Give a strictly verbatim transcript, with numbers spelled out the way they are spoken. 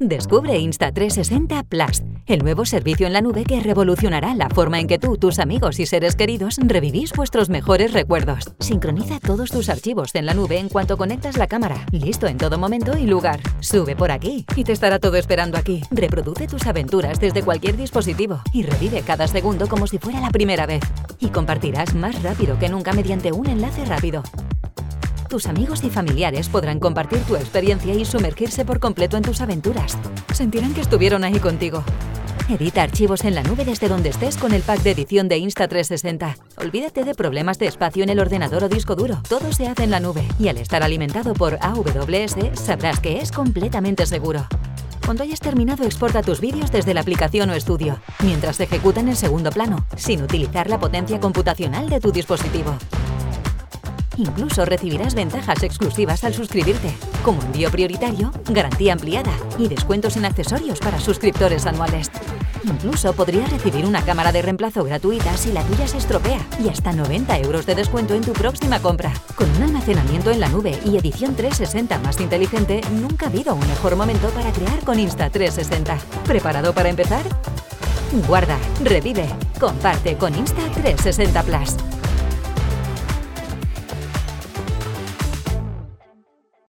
Descubre Insta trescientos sesenta Plus, el nuevo servicio en la nube que revolucionará la forma en que tú, tus amigos y seres queridos revivís vuestros mejores recuerdos. Sincroniza todos tus archivos en la nube en cuanto conectas la cámara, listo en todo momento y lugar. Sube por aquí y te estará todo esperando aquí. Reproduce tus aventuras desde cualquier dispositivo y revive cada segundo como si fuera la primera vez. Y compartirás más rápido que nunca mediante un enlace rápido. Tus amigos y familiares podrán compartir tu experiencia y sumergirse por completo en tus aventuras. Sentirán que estuvieron ahí contigo. Edita archivos en la nube desde donde estés con el pack de edición de Insta trescientos sesenta. Olvídate de problemas de espacio en el ordenador o disco duro. Todo se hace en la nube y al estar alimentado por A W S sabrás que es completamente seguro. Cuando hayas terminado, exporta tus vídeos desde la aplicación o estudio, mientras se ejecutan en segundo plano, sin utilizar la potencia computacional de tu dispositivo. Incluso recibirás ventajas exclusivas al suscribirte, como envío prioritario, garantía ampliada y descuentos en accesorios para suscriptores anuales. Incluso podrías recibir una cámara de reemplazo gratuita si la tuya se estropea y hasta noventa euros de descuento en tu próxima compra. Con un almacenamiento en la nube y edición trescientos sesenta más inteligente, nunca ha habido un mejor momento para crear con Insta trescientos sesenta. ¿Preparado para empezar? Guarda, revive, comparte con Insta trescientos sesenta Plus.